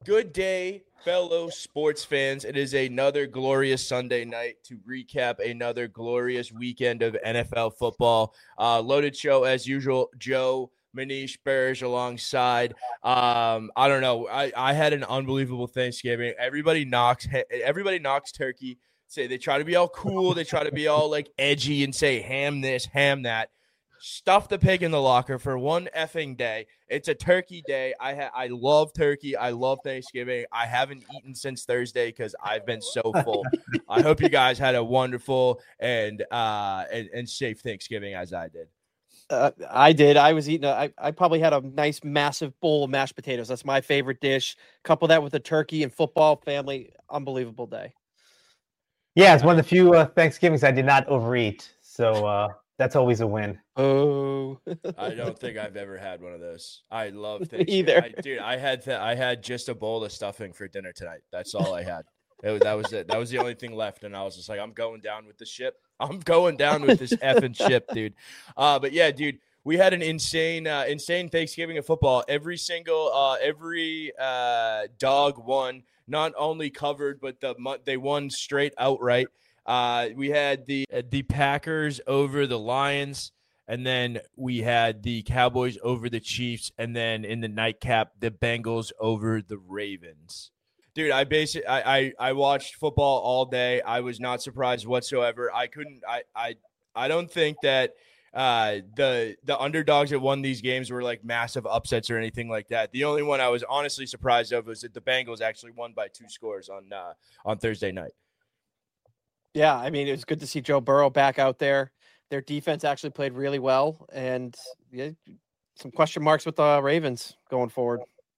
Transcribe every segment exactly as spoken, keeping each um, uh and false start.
Good day, fellow sports fans. It is another glorious Sunday night to recap another glorious weekend of N F L football. Uh, loaded show as usual. Joe, Manish, Bears alongside. Um, I don't know. I, I had an unbelievable Thanksgiving. Everybody knocks. Everybody knocks turkey. Say they try to be all cool. They try to be all like edgy and say ham this, ham that. Stuff the pig in the locker for one effing day. It's a turkey day. I ha- I love turkey. I love Thanksgiving. I haven't eaten since Thursday because I've been so full. I hope you guys had a wonderful and uh and, and safe Thanksgiving as I did. Uh, I did. I was eating. A, I I probably had a nice, massive bowl of mashed potatoes. That's my favorite dish. Couple that with a turkey and football, family. Unbelievable day. Yeah, it's one of the few uh, Thanksgivings I did not overeat. So uh, that's always a win. Oh, I don't think I've ever had one of those. I love Me Thanksgiving. either. I, dude, I had th- I had just a bowl of stuffing for dinner tonight. That's all I had. It was, that was it. That was the only thing left, and I was just like, I'm going down with the ship. I'm going down with this effing ship, dude. Uh, but yeah, dude, we had an insane, uh, insane Thanksgiving of football. Every single, uh, every uh, dog won. Not only covered, but the they won straight outright. Uh, we had the uh, the Packers over the Lions. And then we had the Cowboys over the Chiefs, and then in the nightcap, the Bengals over the Ravens. Dude, I basically I, I, I watched football all day. I was not surprised whatsoever. I couldn't I I I don't think that uh, the the underdogs that won these games were like massive upsets or anything like that. The only one I was honestly surprised of was that the Bengals actually won by two scores on uh, on Thursday night. Yeah, I mean, it was good to see Joe Burrow back out there. Their defense actually played really well, and yeah, some question marks with the Ravens going forward.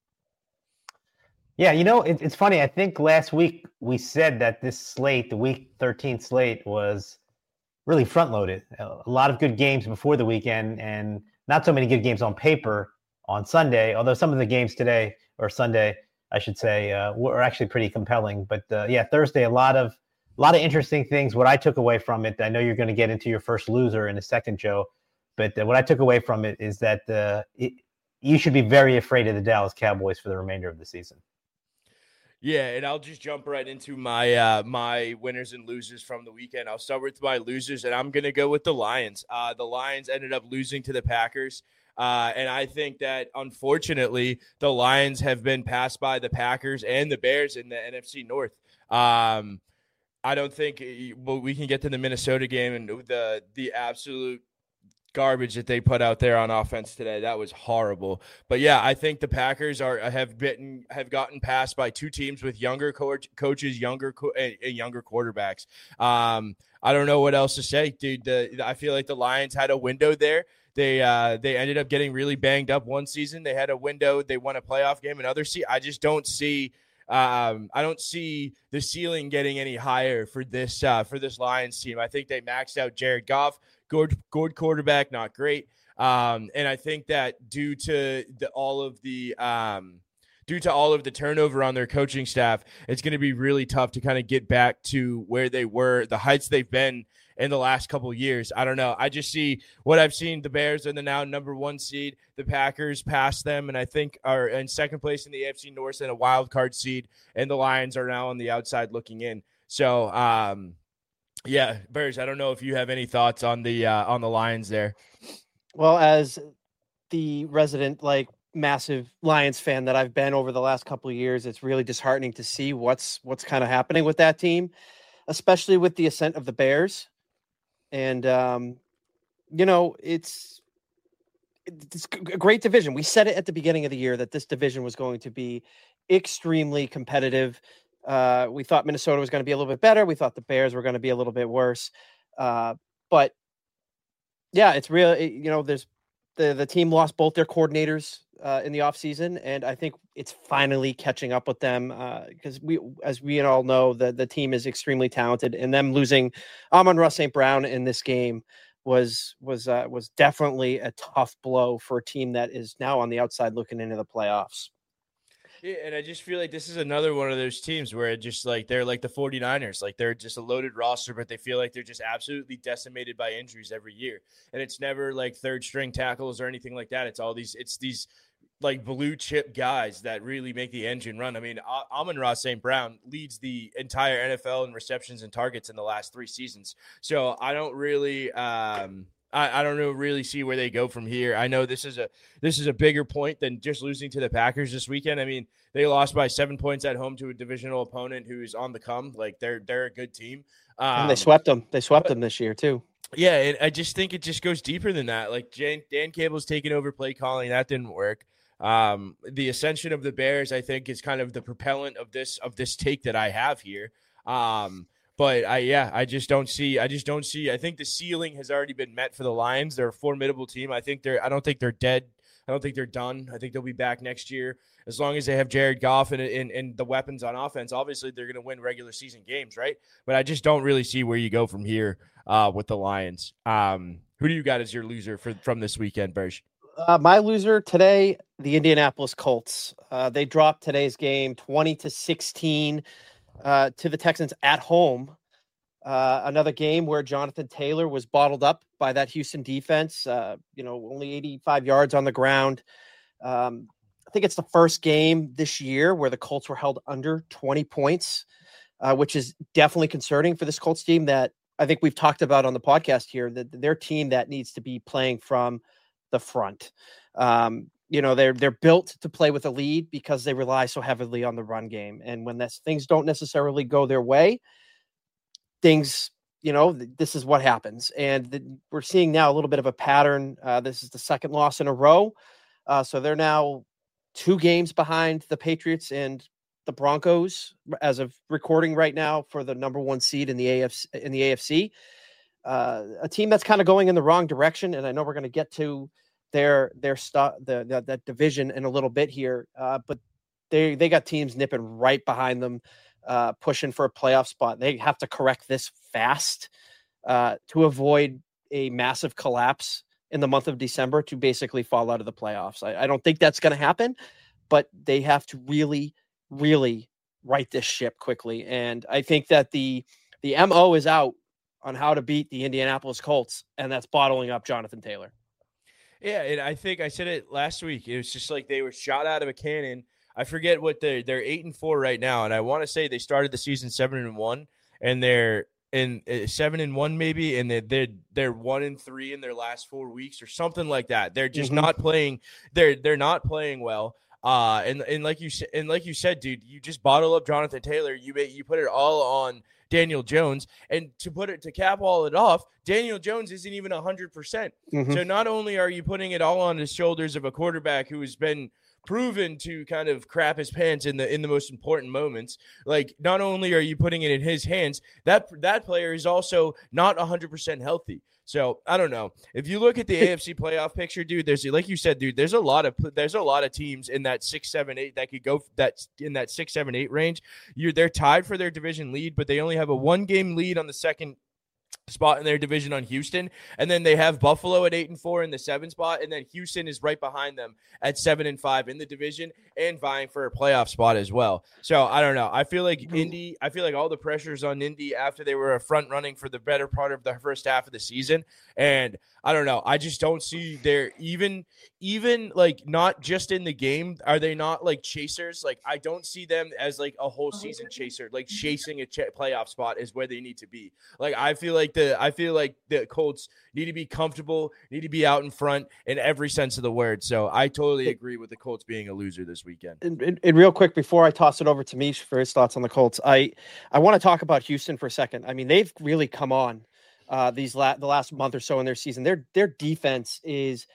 Yeah, you know, it, it's funny. I think last week we said that this slate, the week thirteen slate, was really front-loaded. A lot of good games before the weekend and not so many good games on paper on Sunday, although some of the games today, or Sunday, I should say, uh, were actually pretty compelling. But uh, yeah, Thursday, a lot of A lot of interesting things. What I took away from it, I know you're going to get into your first loser in a second, Joe, but uh, what I took away from it is that uh, it, you should be very afraid of the Dallas Cowboys for the remainder of the season. Yeah, and I'll just jump right into my uh, my winners and losers from the weekend. I'll start with my losers, and I'm going to go with the Lions. Uh, the Lions ended up losing to the Packers. Uh, and I think that, unfortunately, the Lions have been passed by the Packers and the Bears in the N F C North. Um I don't think well, we can get to the Minnesota game and the the absolute garbage that they put out there on offense today. That was horrible. But yeah, I think the Packers are have bitten have gotten passed by two teams with younger co- coaches, younger co- uh, younger quarterbacks. Um, I don't know what else to say, dude. The, I feel like the Lions had a window there. They uh, they ended up getting really banged up one season. They had a window. They won a playoff game. Another see. I just don't see. Um, I don't see the ceiling getting any higher for this uh, for this Lions team. I think they maxed out Jared Goff, good, good quarterback, not great. Um, and I think that due to the, all of the um, due to all of the turnover on their coaching staff, it's going to be really tough to kind of get back to where they were, the heights they've been in the last couple of years. I don't know. I just see what I've seen. The Bears are the now number one seed. The Packers passed them, and I think are in second place in the A F C North and a wild card seed. And the Lions are now on the outside looking in. So, um, yeah, Bears. I don't know if you have any thoughts on the uh, on the Lions there. Well, as the resident, like massive Lions fan that I've been over the last couple of years, it's really disheartening to see what's what's kind of happening with that team, especially with the ascent of the Bears. And, um, you know, it's, it's a great division. We said it at the beginning of the year that this division was going to be extremely competitive. Uh, we thought Minnesota was going to be a little bit better. We thought the Bears were going to be a little bit worse. Uh, but, yeah, it's real. It, you know, there's the, the team lost both their coordinators uh, in the offseason, and I think it's finally catching up with them because uh, we, as we all know, the, the team is extremely talented, and them losing Amon-Ra Saint Brown in this game was was uh, was definitely a tough blow for a team that is now on the outside looking into the playoffs. Yeah, and I just feel like this is another one of those teams where it just like they're like the 49ers, like they're just a loaded roster, but they feel like they're just absolutely decimated by injuries every year. And it's never like third string tackles or anything like that. It's all these, it's these like blue chip guys that really make the engine run. I mean, Amon-Ra Saint Brown leads the entire N F L in receptions and targets in the last three seasons. So I don't really, um, I, I don't know, really see where they go from here. I know this is a this is a bigger point than just losing to the Packers this weekend. I mean, they lost by seven points at home to a divisional opponent who's on the come. Like they're they're a good team. Um, and they swept them. They swept but, them this year too. Yeah, and I just think it just goes deeper than that. Like Jan, Dan Campbell's taking over play calling. That didn't work. Um, the ascension of the Bears, I think, is kind of the propellant of this of this take that I have here. Um, but I, yeah, I just don't see. I just don't see. I think the ceiling has already been met for the Lions. They're a formidable team. I think they're. I don't think they're dead. I don't think they're done. I think they'll be back next year as long as they have Jared Goff and and, and the weapons on offense. Obviously, they're going to win regular season games, right? But I just don't really see where you go from here uh, with the Lions. Um, who do you got as your loser for from this weekend, Berge? Uh, my loser today, the Indianapolis Colts. Uh, they dropped today's game twenty to sixteen uh, to the Texans at home. Uh, another game where Jonathan Taylor was bottled up by that Houston defense. Uh, you know, only eighty-five yards on the ground. Um, I think it's the first game this year where the Colts were held under twenty points, uh, which is definitely concerning for this Colts team that I think we've talked about on the podcast here, that their team that needs to be playing from the front. Um, you know, they're, they're built to play with a lead because they rely so heavily on the run game. And when that's, things don't necessarily go their way, things, you know, th- this is what happens. And the, we're seeing now a little bit of a pattern. Uh, this is the second loss in a row. Uh, so they're now two games behind the Patriots and the Broncos as of recording right now for the number one seed in the A F C, in the A F C. Uh, a team that's kind of going in the wrong direction. And I know we're going to get to their, their stuff, the, the, that division in a little bit here. Uh, but they, they got teams nipping right behind them, uh, pushing for a playoff spot. They have to correct this fast, uh, to avoid a massive collapse in the month of December to basically fall out of the playoffs. I, I don't think that's going to happen, but they have to really, really right this ship quickly. And I think that the, the M O is out on how to beat the Indianapolis Colts, and that's bottling up Jonathan Taylor. Yeah, and I think I said it last week. It was just like they were shot out of a cannon. I forget what they're they're eight and four right now, and I want to say they started the season seven and one, and they're in uh, seven and one maybe, and they're, they're they're one and three in their last four weeks or something like that. They're just mm-hmm. not playing. They're they're not playing well. Uh, and and like you said, and like you said, dude, you just bottle up Jonathan Taylor. You you put it all on Daniel Jones, and to put it to cap all it off, Daniel Jones isn't even a hundred percent. So not only are you putting it all on the shoulders of a quarterback who has been proven to kind of crap his pants in the in the most important moments, like not only are you putting it in his hands, that that player is also not a hundred percent healthy. So I don't know. If you look at the A F C playoff picture, dude, there's like you said, dude, there's a lot of there's a lot of teams in that six, seven, eight that could go that in that six, seven, eight range. You're they're tied for their division lead, but they only have a one game lead on the second spot in their division on Houston, and then they have Buffalo at eight and four in the seven spot, and then Houston is right behind them at seven and five in the division and vying for a playoff spot as well. So I don't know. I feel like Indy. I feel like all the pressures on Indy after they were a front running for the better part of the first half of the season, and I don't know. I just don't see their even even like not just in the game. Are they not like chasers? Like I don't see them as like a whole season chaser. Like chasing a ch- playoff spot is where they need to be. Like I feel like the I feel like the Colts need to be comfortable, need to be out in front in every sense of the word. So I totally agree with the Colts being a loser this weekend. And, and, and real quick before I toss it over to Mish for his thoughts on the Colts, I I want to talk about Houston for a second. I mean, they've really come on. Uh, these la- the last month or so in their season, their their defense is.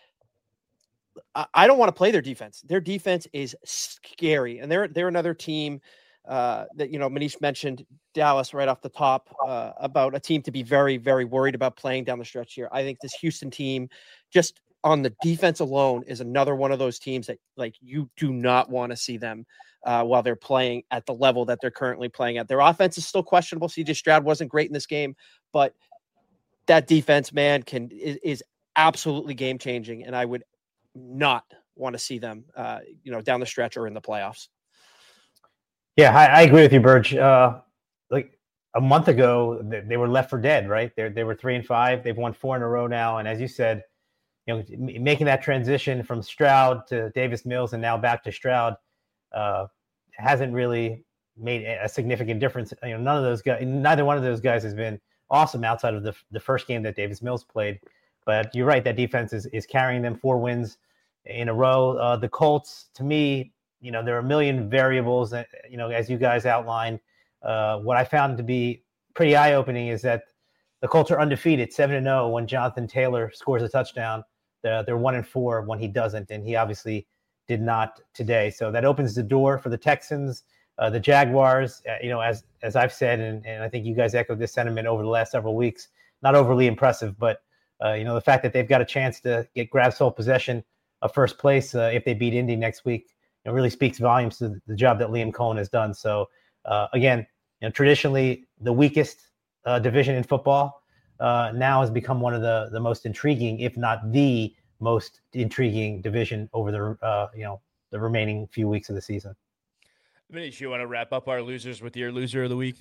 I, I don't want to play their defense. Their defense is scary, and they're they're another team uh, that you know Manish mentioned Dallas right off the top uh, about a team to be very very worried about playing down the stretch here. I think this Houston team, just on the defense alone, is another one of those teams that like you do not want to see them uh, while they're playing at the level that they're currently playing at. Their offense is still questionable. C J Stroud wasn't great in this game, but that defense, man, can is, is absolutely game changing, and I would not want to see them, uh, you know, down the stretch or in the playoffs. Yeah, I, I agree with you, Burge. Uh, like a month ago, they, they were left for dead, right? They they were three and five. They've won four in a row now, and as you said, you know, making that transition from Stroud to Davis Mills and now back to Stroud uh, hasn't really made a significant difference. You know, none of those guys, neither one of those guys has been awesome outside of the the first game that Davis Mills played. But you're right, that defense is is carrying them four wins in a row. Uh, the Colts, to me, you know, there are a million variables that, you know, as you guys outlined. Uh, what I found to be pretty eye-opening is that the Colts are undefeated, seven and oh when Jonathan Taylor scores a touchdown. They're, they're one and four when he doesn't, and he obviously did not today. So that opens the door for the Texans, uh, the Jaguars. Uh, you know, as as I've said, and, and I think you guys echoed this sentiment over the last several weeks. Not overly impressive, but uh, you know, the fact that they've got a chance to get grab sole possession of first place uh, if they beat Indy next week, it really speaks volumes to the job that Liam Cohen has done. So uh, again, you know, traditionally the weakest uh, division in football uh, now has become one of the the most intriguing, if not the most intriguing division over the uh, you know the remaining few weeks of the season. Manish, you want to wrap up our losers with your loser of the week?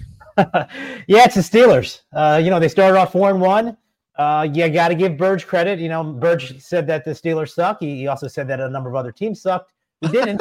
Yeah, it's the Steelers. Uh, you know, they started off four and one. Uh, you got to give Burge credit. You know, Burge said that the Steelers suck. He, he also said that a number of other teams sucked. He didn't,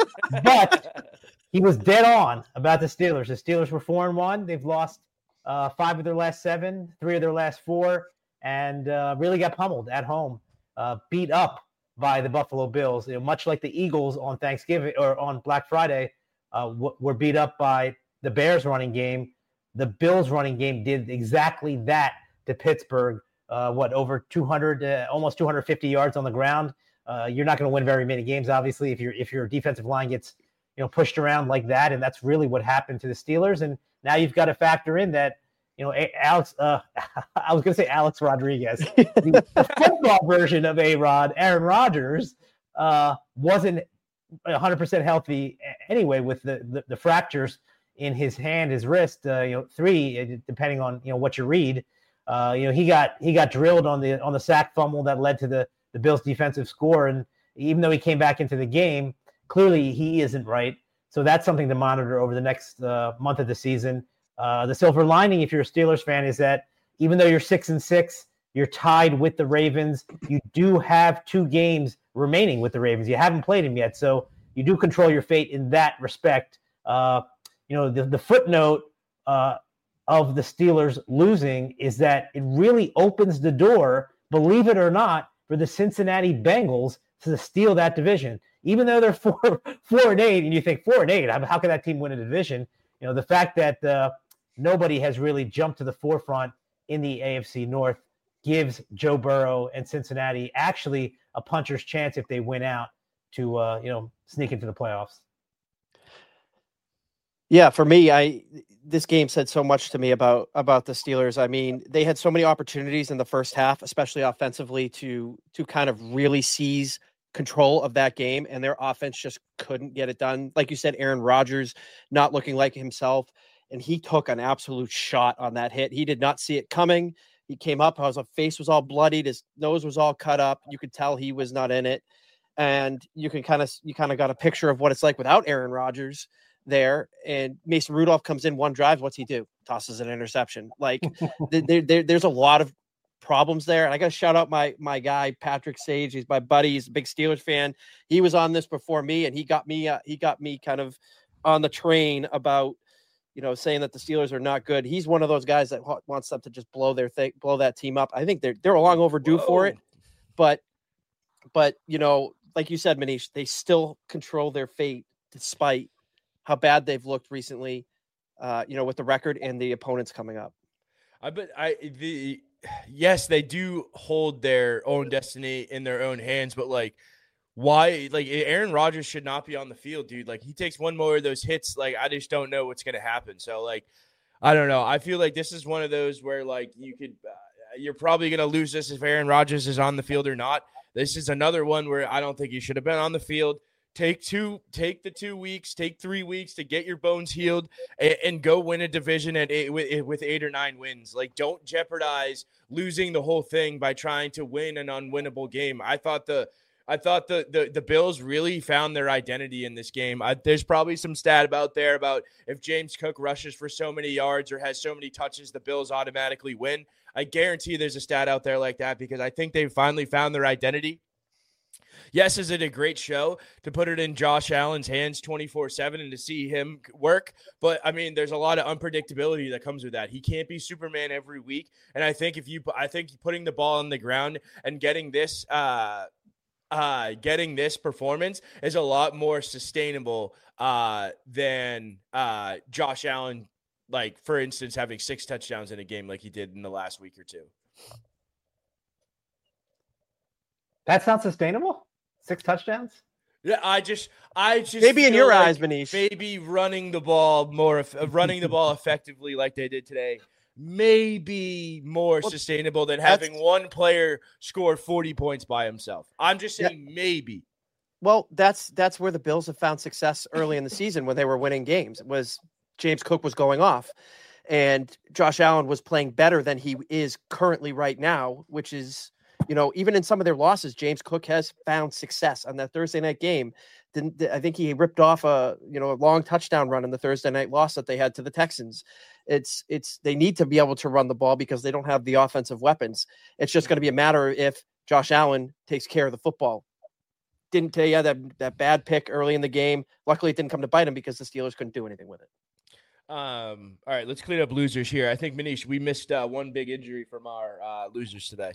but he was dead on about the Steelers. The Steelers were four and one. They've lost uh, five of their last seven, three of their last four, and uh, really got pummeled at home, uh, beat up by the Buffalo Bills. You know, much like the Eagles on Thanksgiving or on Black Friday, uh, w- were beat up by the Bears running game. The Bills running game did exactly that to Pittsburgh. Uh, what, over two hundred, uh, almost two hundred fifty yards on the ground. Uh, you're not going to win very many games, obviously, if your if your defensive line gets, you know, pushed around like that. And that's really what happened to the Steelers. And now you've got to factor in that, you know, Alex. Uh, I was going to say Alex Rodriguez, the, the football version of A-Rod, Aaron Rodgers, uh, wasn't one hundred percent healthy anyway with the, the the fractures in his hand, his wrist. Uh, you know, three, depending on you know what you read. Uh, you know, he got he got drilled on the on the sack fumble that led to the, the Bills' defensive score. And even though he came back into the game, clearly he isn't right. So that's something to monitor over the next uh, month of the season. Uh, the silver lining, if you're a Steelers fan, is that even though you're six and six, you're tied with the Ravens. You do have two games remaining with the Ravens. You haven't played them yet, so you do control your fate in that respect. Uh, you know, the, the footnote. Uh, of the Steelers losing is that it really opens the door, believe it or not, for the Cincinnati Bengals to steal that division. Even though they're four, four and eight, and you think four and eight, how, how can that team win a division? You know, the fact that uh, nobody has really jumped to the forefront in the A F C North gives Joe Burrow and Cincinnati actually a puncher's chance if they win out to, uh, you know, sneak into the playoffs. Yeah, for me, I this game said so much to me about about the Steelers. I mean, they had so many opportunities in the first half, especially offensively, to to kind of really seize control of that game, and their offense just couldn't get it done. Like you said, Aaron Rodgers not looking like himself, and he took an absolute shot on that hit. He did not see it coming. He came up, his face was all bloodied, his nose was all cut up. You could tell he was not in it, and you can kind of you kind of got a picture of what it's like without Aaron Rodgers there. And Mason Rudolph comes in one drive. What's he do? Tosses an interception. Like there, there, there's a lot of problems there. And I got to shout out my, my guy, Patrick Sage. He's my buddy. He's a big Steelers fan. He was on this before me, and he got me, uh, he got me kind of on the train about, you know, saying that the Steelers are not good. He's one of those guys that wants them to just blow their thing, blow that team up. I think they're, they're long overdue Whoa. for it, but, but, you know, like you said, Manish, they still control their fate despite how bad they've looked recently, uh, you know, with the record and the opponents coming up. I bet I the yes, they do hold their own destiny in their own hands, but like, why? Like, Aaron Rodgers should not be on the field, dude. Like, he takes one more of those hits. Like, I just don't know what's gonna happen. So, like, I don't know. I feel like this is one of those where like you could, uh, you're probably gonna lose this if Aaron Rodgers is on the field or not. This is another one where I don't think he should have been on the field. Take two, take the two weeks, take three weeks to get your bones healed and, and go win a division at eight, with, with eight or nine wins. Like, don't jeopardize losing the whole thing by trying to win an unwinnable game. I thought the, I thought the the, the Bills really found their identity in this game. I, there's probably some stat about there about if James Cook rushes for so many yards or has so many touches, the Bills automatically win. I guarantee there's a stat out there like that because I think they've finally found their identity. Yes, is it a great show to put it in Josh Allen's hands twenty-four seven and to see him work? But, I mean, there's a lot of unpredictability that comes with that. He can't be Superman every week. And I think if you – I think putting the ball on the ground and getting this uh, uh, getting this performance is a lot more sustainable uh, than uh, Josh Allen, like, for instance, having six touchdowns in a game like he did in the last week or two. That's not sustainable? Six touchdowns? Yeah, I just, I just maybe in feel your like eyes, Manish. Maybe running the ball more, running the ball effectively like they did today, maybe more well, sustainable than having one player score forty points by himself. I'm just saying yeah. maybe. Well, that's that's where the Bills have found success early in the season when they were winning games. It was James Cook was going off, and Josh Allen was playing better than he is currently right now, which is. You know, even in some of their losses, James Cook has found success on that Thursday night game. Didn't I think he ripped off a, you know, a long touchdown run in the Thursday night loss that they had to the Texans. It's, it's, they need to be able to run the ball because they don't have the offensive weapons. It's just going to be a matter of if Josh Allen takes care of the football. Didn't tell you that, that bad pick early in the game. Luckily, it didn't come to bite him because the Steelers couldn't do anything with it. Um, all right, let's clean up losers here. I think, Manish, we missed uh, one big injury from our uh, losers today.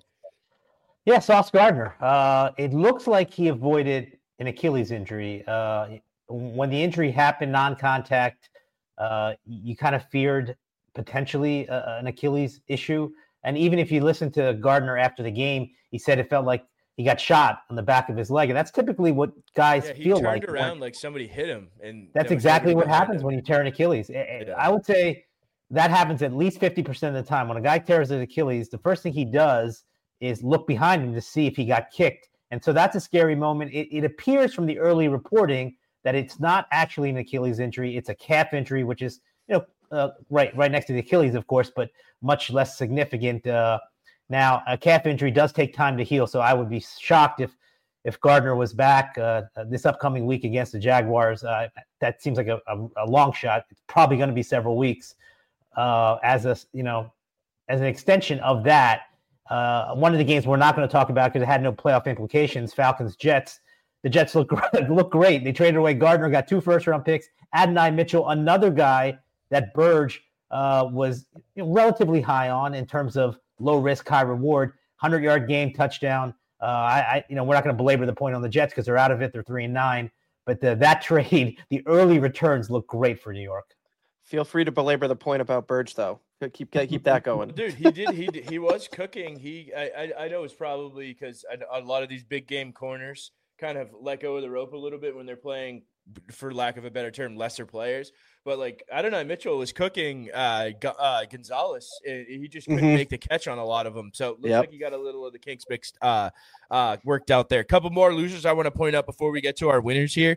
Yeah, Sauce Gardner. Uh, it looks like he avoided an Achilles injury. Uh, when the injury happened, non-contact, uh, you kind of feared potentially uh, an Achilles issue. And even if you listen to Gardner after the game, he said it felt like he got shot on the back of his leg. And that's typically what guys yeah, he feel turned like. around when, like somebody hit him. And that's exactly what happens him. when you tear an Achilles. Yeah. I would say that happens at least fifty percent of the time. When a guy tears his Achilles, the first thing he does is look behind him to see if he got kicked. And so that's a scary moment. It, it appears from the early reporting that it's not actually an Achilles injury. It's a calf injury, which is, you know, uh, right right next to the Achilles, of course, but much less significant. Uh, now, a calf injury does take time to heal, so I would be shocked if if Gardner was back uh, this upcoming week against the Jaguars. Uh, that seems like a, a, a long shot. It's probably going to be several weeks. Uh, as a, you know, as an extension of that, Uh, one of the games we're not going to talk about because it had no playoff implications, Falcons-Jets. The Jets look, look great. They traded away Gardner, got two first-round picks. Adonai Mitchell, another guy that Burge uh, was you know, relatively high on in terms of low-risk, high-reward. hundred-yard game, touchdown. Uh, I, I, you know, we're not going to belabor the point on the Jets because they're out of it. They're three and nine. But the, that trade, the early returns look great for New York. Feel free to belabor the point about Burge, though. Keep keep that going, dude. He did. He he was cooking. He I I, I know it's probably because a lot of these big game corners kind of let go of the rope a little bit when they're playing, for lack of a better term, lesser players. But like I don't know, Mitchell was cooking uh, uh Gonzalez. He just couldn't mm-hmm. make the catch on a lot of them. So it looks yep. like he got a little of the kinks mixed uh uh worked out there. A couple more losers I want to point out before we get to our winners here.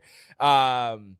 Um.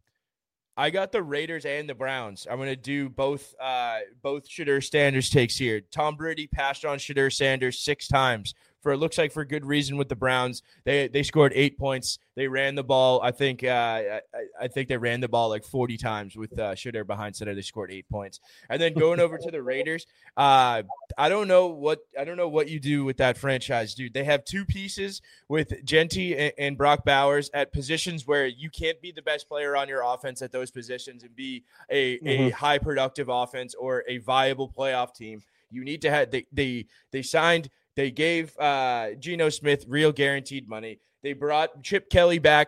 I got the Raiders and the Browns. I'm going to do both uh, both Shedeur Sanders takes here. Tom Brady passed on Shedeur Sanders six times. For it looks like for good reason with the Browns. They they scored eight points. They ran the ball. I think uh, I, I think they ran the ball like forty times with uh, Shedeur behind center. They scored eight points. And then going over to the Raiders, uh, I don't know what I don't know what you do with that franchise, dude. They have two pieces with Genty and, and Brock Bowers at positions where you can't be the best player on your offense at those positions and be a, mm-hmm. a high productive offense or a viable playoff team. You need to have they they they signed. They gave uh, Geno Smith real guaranteed money. They brought Chip Kelly back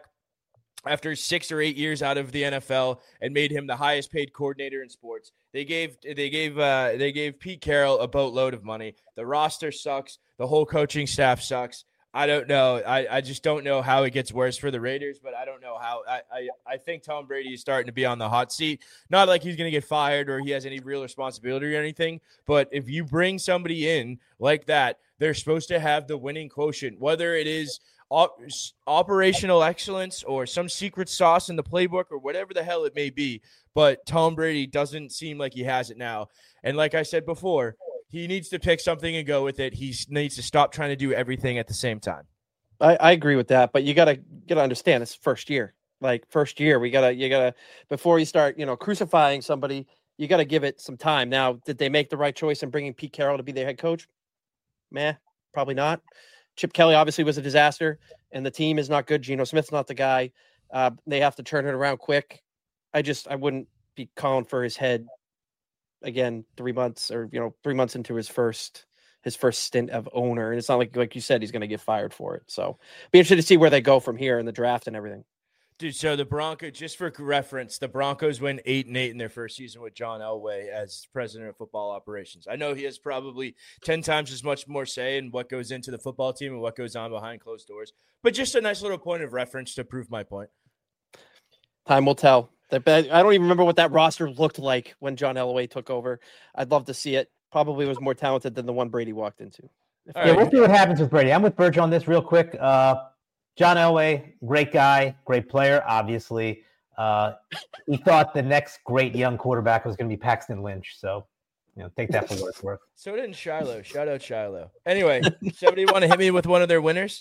after six or eight years out of the N F L and made him the highest paid coordinator in sports. They gave they gave uh, they gave Pete Carroll a boatload of money. The roster sucks. The whole coaching staff sucks. I don't know. I, I just don't know how it gets worse for the Raiders, but I don't know how. I, I, I think Tom Brady is starting to be on the hot seat. Not like he's going to get fired or he has any real responsibility or anything, but if you bring somebody in like that, they're supposed to have the winning quotient, whether it is op- operational excellence or some secret sauce in the playbook or whatever the hell it may be. But Tom Brady doesn't seem like he has it now. And like I said before, he needs to pick something and go with it. He needs to stop trying to do everything at the same time. I, I agree with that, but you gotta gotta understand it's first year. Like first year, we gotta you gotta before you start, you know, crucifying somebody, you gotta give it some time. Now, did they make the right choice in bringing Pete Carroll to be their head coach? Meh, probably not. Chip Kelly obviously was a disaster. and the team is not good. Geno Smith's not the guy. Uh, they have to turn it around quick. I just I wouldn't be calling for his head again three months or you know three months into his first his first stint of owner, and it's not like like you said he's going to get fired for it. So be interested to see where they go from here in the draft and everything. Dude, so the Broncos, just for reference, the Broncos win eight and eight in their first season with John Elway as president of football operations. I know he has probably ten times as much more say in what goes into the football team and what goes on behind closed doors, but just a nice little point of reference to prove my point. Time will tell. I don't even remember what that roster looked like when John Elway took over. I'd love to see it. Probably was more talented than the one Brady walked into. Yeah, right. We'll see what happens with Brady. I'm with Birch on this real quick. Uh, John Elway, great guy, great player, obviously. Uh, he thought the next great young quarterback was going to be Paxton Lynch. So, you know, take that for what it's worth. So didn't Shiloh. Shout out Shiloh. Anyway, somebody want to hit me with one of their winners?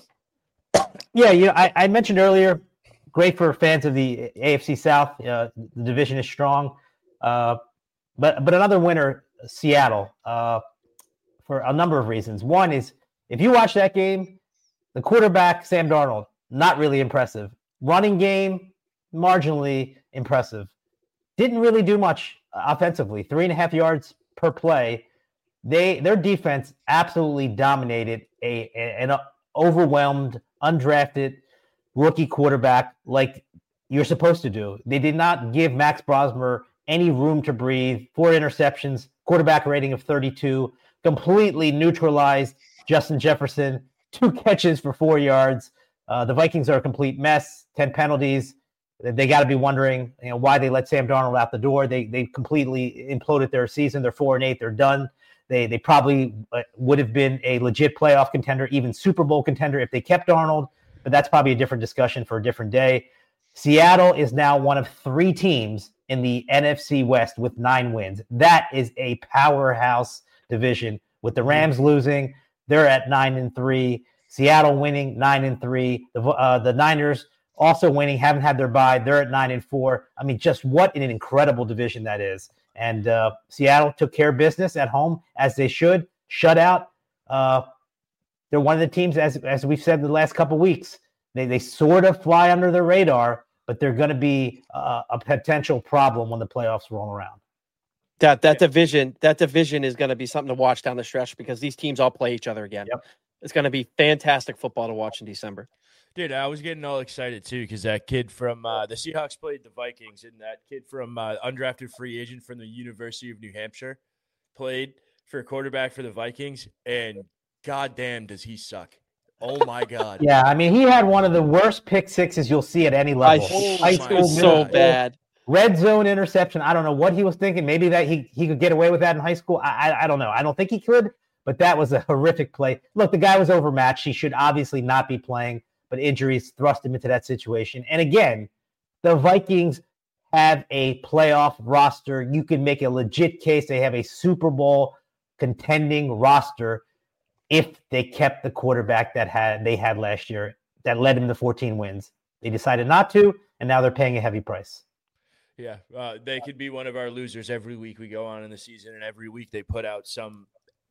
Yeah, you know, I, I mentioned earlier, great for fans of the A F C South. Uh, the division is strong. Uh, but but another winner, Seattle, uh, for a number of reasons. One is, if you watch that game, the quarterback, Sam Darnold, not really impressive. Running game, marginally impressive. Didn't really do much offensively. Three and a half yards per play. They Their defense absolutely dominated a, a an overwhelmed, undrafted rookie quarterback like you're supposed to do. They did not give Max Brosmer any room to breathe. Four interceptions, quarterback rating of thirty-two, completely neutralized Justin Jefferson. Two catches for four yards. Uh, the Vikings are a complete mess. Ten penalties. They got to be wondering, you know, why they let Sam Darnold out the door. They they completely imploded their season. They're four and eight. They're done. They they probably would have been a legit playoff contender, even Super Bowl contender, if they kept Darnold. But that's probably a different discussion for a different day. Seattle is now one of three teams in the N F C West with nine wins. That is a powerhouse division. With the Rams losing, they're at nine and three. Seattle winning nine and three. The uh, the Niners also winning, haven't had their bye. They're at nine and four. I mean, just what an incredible division that is. And uh, Seattle took care of business at home as they should. Shut out. Uh, they're one of the teams, as as we've said the last couple of weeks, they they sort of fly under the radar, but they're going to be uh, a potential problem when the playoffs roll around. That that division, that division is going to be something to watch down the stretch because these teams all play each other again. Yep. It's going to be fantastic football to watch in December. Dude, I was getting all excited too because that kid from uh, the Seahawks played the Vikings, and that kid from uh, undrafted free agent from the University of New Hampshire played for a quarterback for the Vikings, and goddamn does he suck. Oh my god. Yeah, I mean, he had one of the worst pick sixes you'll see at any level. I, High school, so bad. Red zone interception. I don't know what he was thinking. Maybe that he, he could get away with that in high school. I, I I don't know. I don't think he could, but that was a horrific play. Look, the guy was overmatched. He should obviously not be playing, but injuries thrust him into that situation. And again, the Vikings have a playoff roster. You can make a legit case they have a Super Bowl contending roster if they kept the quarterback that had they had last year that led them to fourteen wins. They decided not to, and now they're paying a heavy price. Yeah, uh, they could be one of our losers every week we go on in the season, and every week they put out some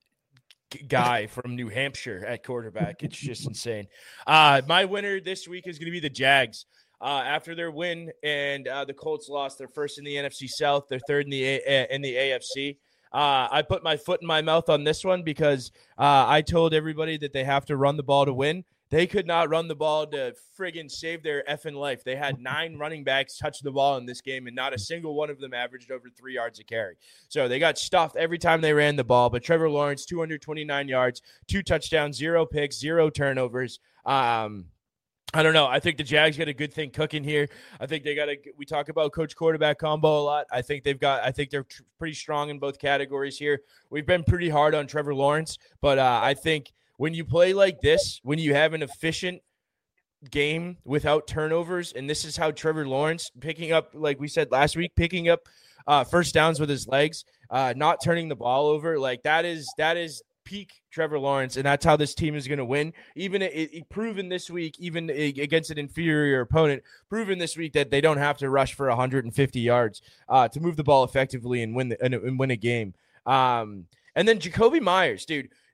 guy from New Hampshire at quarterback. It's just insane. Uh, my winner this week is going to be the Jags. Uh, after their win and uh, the Colts lost, they're first in the N F C South, they're third in the A- in the A F C. Uh, I put my foot in my mouth on this one because uh, I told everybody that they have to run the ball to win. They could not run the ball to friggin' save their effing life. They had nine running backs touch the ball in this game, and not a single one of them averaged over three yards a carry. So they got stuffed every time they ran the ball. But Trevor Lawrence, two hundred twenty-nine yards, two touchdowns, zero picks, zero turnovers. Um, I don't know. I think the Jags got a good thing cooking here. I think they got a. We talk about coach quarterback combo a lot. I think they've got. I think they're tr- pretty strong in both categories here. We've been pretty hard on Trevor Lawrence, but uh, I think when you play like this, when you have an efficient game without turnovers, and this is how Trevor Lawrence picking up, like we said last week, picking up uh, first downs with his legs, uh, not turning the ball over, like that is that is. peak Trevor Lawrence, and that's how this team is going to win. Even it, it proven this week, even against an inferior opponent, proven this week that they don't have to rush for one hundred fifty yards uh, to move the ball effectively and win the, and, and win a game. Um, and then Jacoby Myers, dude,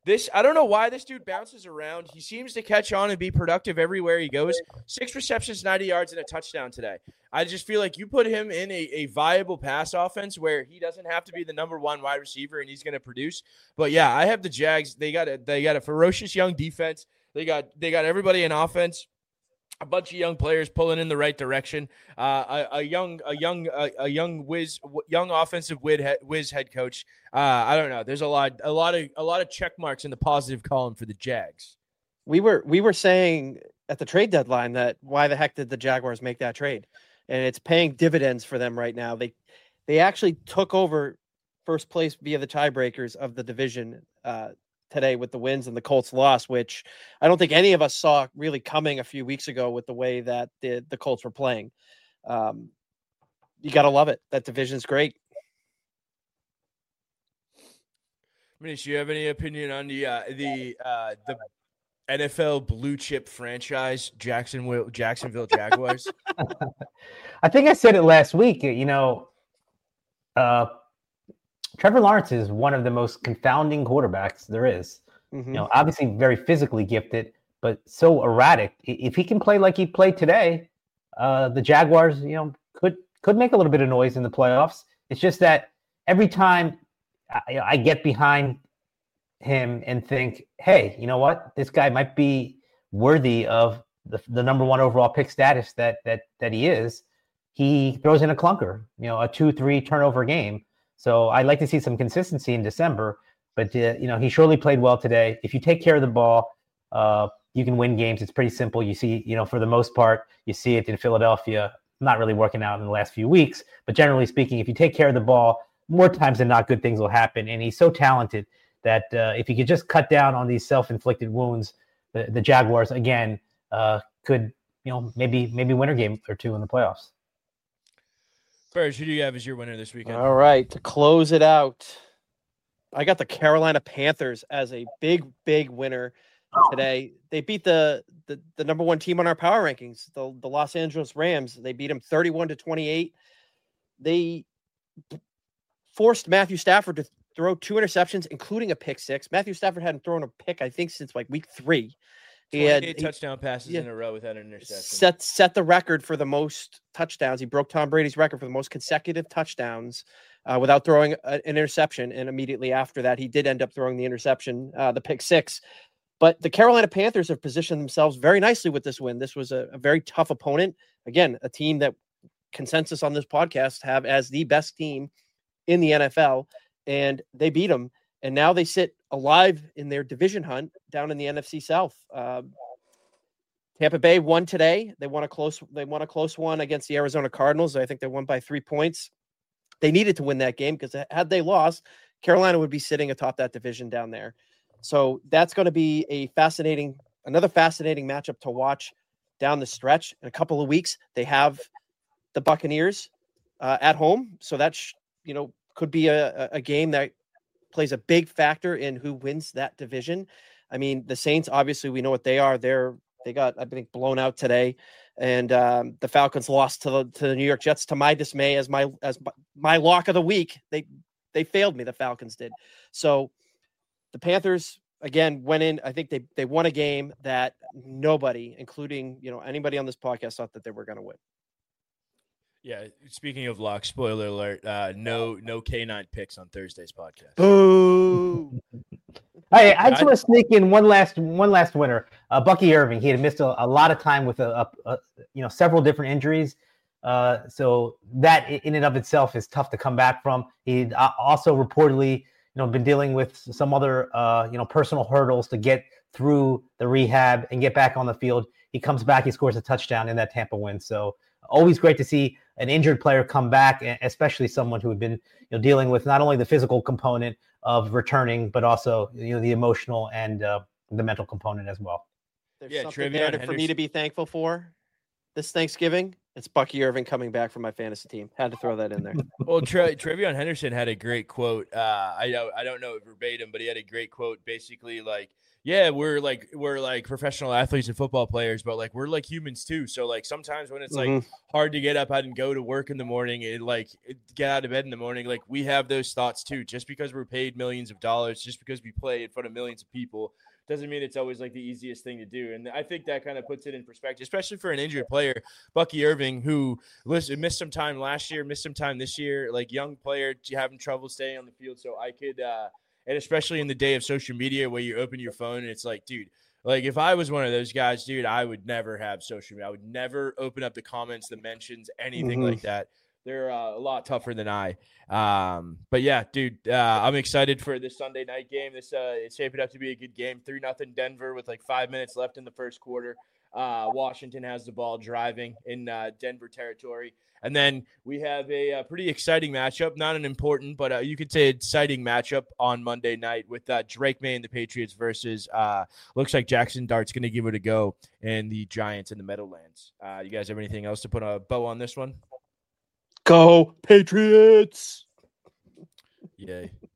This I don't know why this dude bounces around. He seems to catch on and be productive everywhere he goes. Six receptions, ninety yards, and a touchdown today. I just feel like you put him in a, a viable pass offense where he doesn't have to be the number one wide receiver and he's going to produce. But yeah, I have the Jags. They got a they got a ferocious young defense. They got they got everybody in offense. A bunch of young players pulling in the right direction. Uh, a, a young, a young, a, a young whiz, young offensive whiz, whiz head coach. Uh, I don't know. There's a lot, a lot of, a lot of check marks in the positive column for the Jags. We were, we were saying at the trade deadline that why the heck did the Jaguars make that trade? And it's paying dividends for them right now. They, they actually took over first place via the tiebreakers of the division uh, today with the wins and the Colts loss, which I don't think any of us saw really coming a few weeks ago with the way that the, the Colts were playing. Um, you got to love it. That division's great. Manish, do you have any opinion on the uh, the uh, the N F L blue chip franchise, Jacksonville Jacksonville Jaguars? I think I said it last week. You know, uh, Trevor Lawrence is one of the most confounding quarterbacks there is. Mm-hmm. You know, obviously very physically gifted, but so erratic. If he can play like he played today, uh, the Jaguars, you know, could could make a little bit of noise in the playoffs. It's just that every time I, I get behind him and think, hey, you know what, this guy might be worthy of the, the number one overall pick status that that that he is, he throws in a clunker, you know, a two three turnover game. So I'd like to see some consistency in December, but uh, you know, he surely played well today. If you take care of the ball, uh, you can win games. It's pretty simple. You see, you know, for the most part, you see it in Philadelphia. Not really working out in the last few weeks, but generally speaking, if you take care of the ball, more times than not, good things will happen. And he's so talented that uh, if he could just cut down on these self-inflicted wounds, the, the Jaguars again uh, could, you know, maybe maybe win a game or two in the playoffs. Burge, who do you have as your winner this weekend? All right, to close it out, I got the Carolina Panthers as a big, big winner today. They beat the, the the number one team on our power rankings, the, the Los Angeles Rams. They beat them thirty-one to twenty-eight. They forced Matthew Stafford to throw two interceptions, including a pick six. Matthew Stafford hadn't thrown a pick, I think, since like week three. He had eight touchdown passes yeah, in a row without an interception. Set set the record for the most touchdowns. He broke Tom Brady's record for the most consecutive touchdowns uh, without throwing a, an interception. And immediately after that, he did end up throwing the interception, uh, the pick six. But the Carolina Panthers have positioned themselves very nicely with this win. This was a, a very tough opponent. Again, a team that consensus on this podcast have as the best team in the N F L, and they beat them. And now they sit alive in their division hunt down in the N F C South. Um, Tampa Bay won today. They won a close. They won a close one against the Arizona Cardinals. I think they won by three points. They needed to win that game because had they lost, Carolina would be sitting atop that division down there. So that's going to be a fascinating, another fascinating matchup to watch down the stretch. In a couple of weeks, they have the Buccaneers uh, at home. So that's, you know, could be a, a game that plays a big factor in who wins that division. I mean, the Saints, obviously, we know what they are. They're, they got, I think, blown out today. And um, the Falcons lost to the, to the New York Jets, to my dismay, as my, as my lock of the week. They, they failed me. The Falcons did. So the Panthers, again, went in. I think they, they won a game that nobody, including, you know, anybody on this podcast, thought that they were going to win. Yeah, speaking of lock, spoiler alert, uh, no no K nine picks on Thursday's podcast. Boo! Hey, I just want to sneak in one last one last winner. Uh, Bucky Irving. He had missed a, a lot of time with a, a, a you know several different injuries, uh, so that in and of itself is tough to come back from. He also reportedly you know been dealing with some other uh, you know personal hurdles to get through the rehab and get back on the field. He comes back, he scores a touchdown in that Tampa win. So always great to see an injured player come back, especially someone who had been, you know, dealing with not only the physical component of returning, but also, you know, the emotional and uh, the mental component as well. There's yeah, something there to, for me to be thankful for this Thanksgiving. It's Bucky Irving coming back from my fantasy team. Had to throw that in there. Well, Tre- Trevion Henderson had a great quote. Uh, I don't, I don't know it verbatim, but he had a great quote. Basically, like, yeah, we're like we're like professional athletes and football players, but like we're like humans too. So like sometimes when it's Mhm. like hard to get up out and go to work in the morning and like get out of bed in the morning, like we have those thoughts too. Just because we're paid millions of dollars, just because we play in front of millions of people, doesn't mean it's always like the easiest thing to do. And I think that kind of puts it in perspective, especially for an injured player, Bucky Irving, who listen, missed some time last year, missed some time this year, like young player having trouble staying on the field. So I could, uh, and especially in the day of social media where you open your phone and it's like, dude, like if I was one of those guys, dude, I would never have social media. I would never open up the comments, the mentions, anything Mhm. like that. They're uh, a lot tougher than I. Um, but yeah, dude, uh, I'm excited for this Sunday night game. This uh, it's shaping up to be a good game. Three nothing Denver with like five minutes left in the first quarter. Uh, Washington has the ball driving in uh, Denver territory. And then we have a, a pretty exciting matchup, not an important, but uh, you could say exciting matchup on Monday night with uh, Drake May and the Patriots versus uh, looks like Jackson Dart's going to give it a go and the Giants in the Meadowlands. Uh, you guys have anything else to put a bow on this one? Go Patriots! Yay.